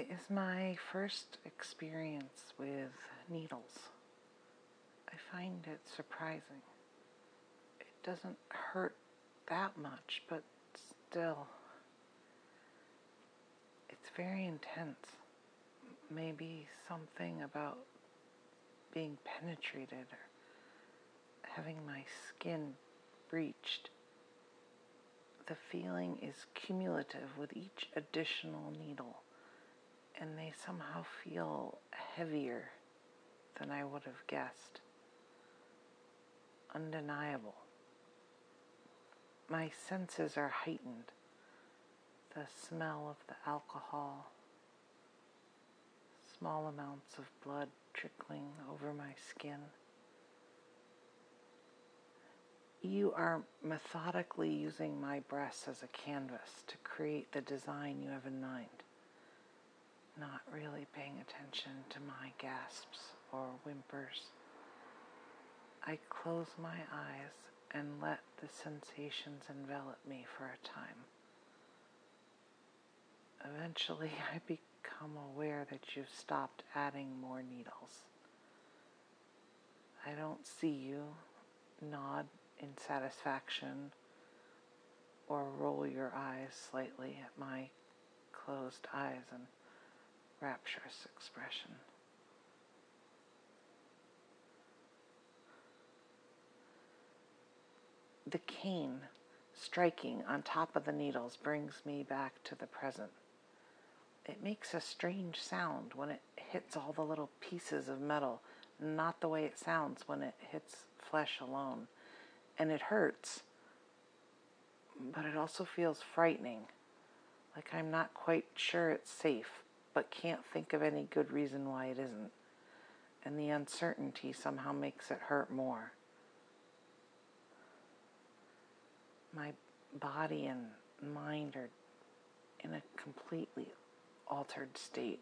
It is my first experience with needles. I find it surprising. It doesn't hurt that much, but still, it's very intense. Maybe something about being penetrated or having my skin breached. The feeling is cumulative with each additional needle, and they somehow feel heavier than I would have guessed. Undeniable. My senses are heightened. The smell of the alcohol, small amounts of blood trickling over my skin. You are methodically using my breasts as a canvas to create the design you have in mind, not really paying attention to my gasps or whimpers. I close my eyes and let the sensations envelop me for a time. Eventually, I become aware that you've stopped adding more needles. I don't see you nod in satisfaction or roll your eyes slightly at my closed eyes and rapturous expression. The cane striking on top of the needles brings me back to the present. It makes a strange sound when it hits all the little pieces of metal, not the way it sounds when it hits flesh alone. And it hurts, but it also feels frightening, like I'm not quite sure it's safe, but can't think of any good reason why it isn't. And the uncertainty somehow makes it hurt more. My body and mind are in a completely altered state.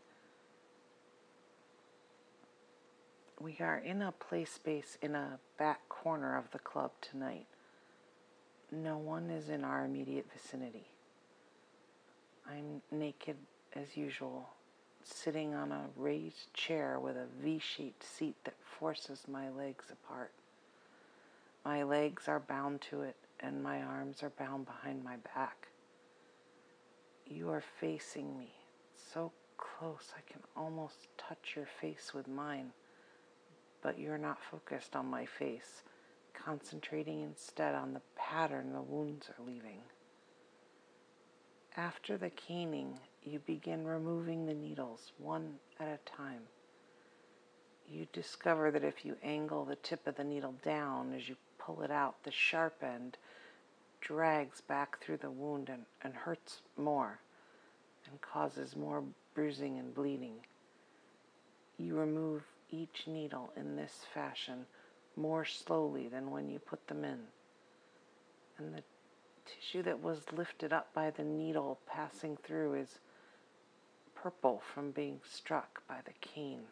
We are in a play space in a back corner of the club tonight. No one is in our immediate vicinity. I'm naked as usual, sitting on a raised chair with a V-shaped seat that forces my legs apart. My legs are bound to it, and my arms are bound behind my back. You are facing me, so close I can almost touch your face with mine, but you're not focused on my face, concentrating instead on the pattern the wounds are leaving. After the caning, you begin removing the needles one at a time. You discover that if you angle the tip of the needle down as you pull it out, the sharp end drags back through the wound and hurts more and causes more bruising and bleeding. You remove each needle in this fashion more slowly than when you put them in, and the tissue that was lifted up by the needle passing through is purple from being struck by the cane.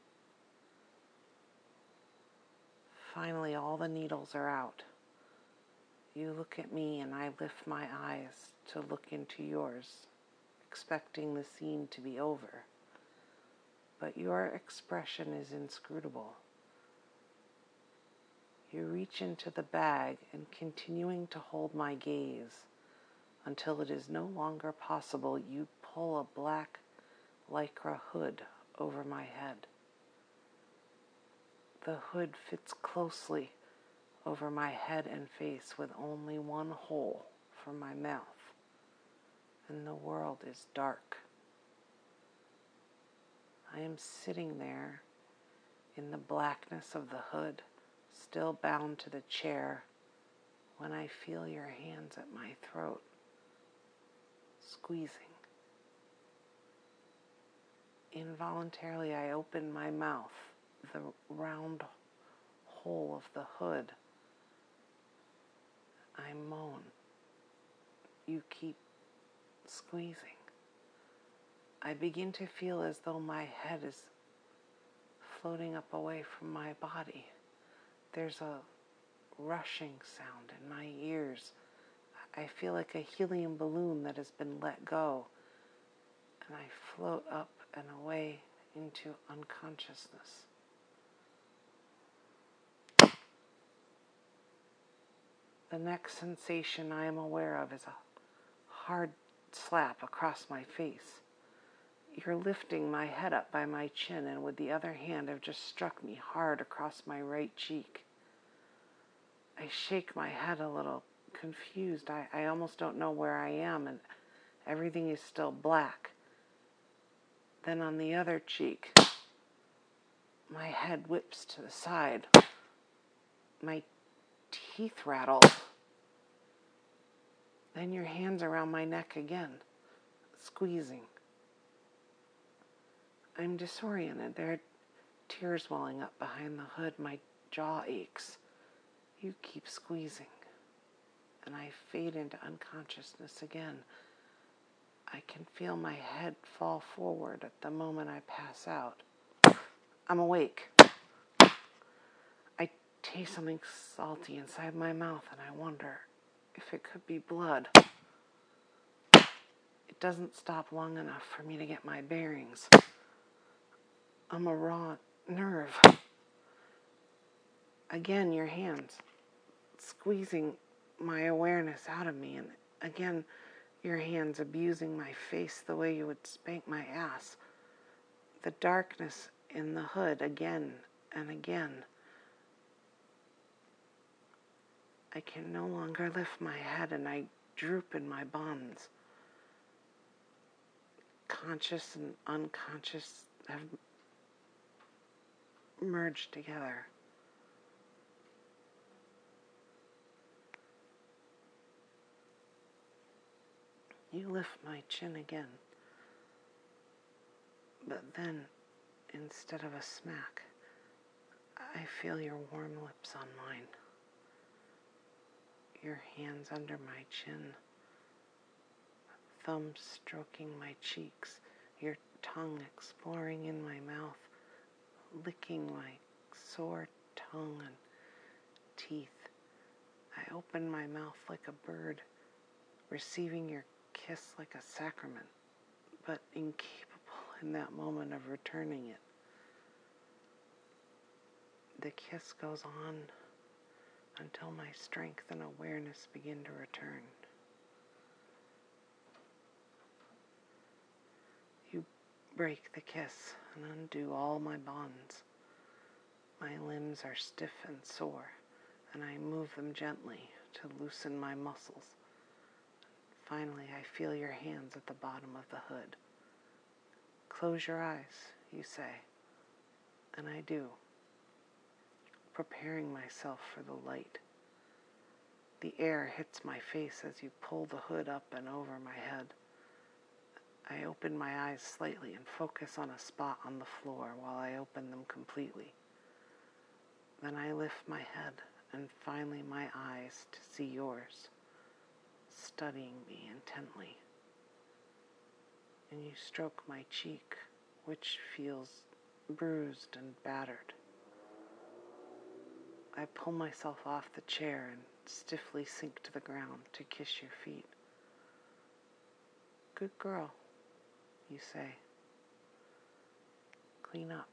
Finally, all the needles are out. You look at me and I lift my eyes to look into yours, expecting the scene to be over. But your expression is inscrutable. You reach into the bag and continuing to hold my gaze until it is no longer possible, you pull a black lycra hood over my head. The hood fits closely over my head and face with only one hole for my mouth, and the world is dark. I am sitting there in the blackness of the hood, still bound to the chair, when I feel your hands at my throat, squeezing. Involuntarily, I open my mouth, the round hole of the hood. I moan. You keep squeezing. I begin to feel as though my head is floating up away from my body. There's a rushing sound in my ears. I feel like a helium balloon that has been let go, and I float up and away into unconsciousness. The next sensation I am aware of is a hard slap across my face. You're lifting my head up by my chin and with the other hand have just struck me hard across my right cheek. I shake my head a little, confused. I almost don't know where I am and everything is still black. Then on the other cheek, my head whips to the side. My teeth rattle. Then your hands around my neck again, squeezing. I'm disoriented. There are tears welling up behind the hood. My jaw aches. You keep squeezing. And I fade into unconsciousness again. I can feel my head fall forward at the moment I pass out. I'm awake. I taste something salty inside my mouth and I wonder if it could be blood. It doesn't stop long enough for me to get my bearings. I'm a raw nerve. Again, your hands squeezing my awareness out of me, and again, your hands abusing my face the way you would spank my ass. The darkness in the hood again and again. I can no longer lift my head and I droop in my bonds. Conscious and unconscious have merged together. You lift my chin again, but then, instead of a smack, I feel your warm lips on mine. Your hands under my chin, thumbs stroking my cheeks, your tongue exploring in my mouth, licking my sore tongue and teeth. I open my mouth like a bird, receiving your kiss like a sacrament, but incapable in that moment of returning it. The kiss goes on until my strength and awareness begin to return. You break the kiss and undo all my bonds. My limbs are stiff and sore, and I move them gently to loosen my muscles. Finally, I feel your hands at the bottom of the hood. Close your eyes, you say, and I do, preparing myself for the light. The air hits my face as you pull the hood up and over my head. I open my eyes slightly and focus on a spot on the floor while I open them completely. Then I lift my head and finally my eyes to see yours, studying me intently. And you stroke my cheek, which feels bruised and battered. I pull myself off the chair and stiffly sink to the ground to kiss your feet. Good girl, you say. Clean up.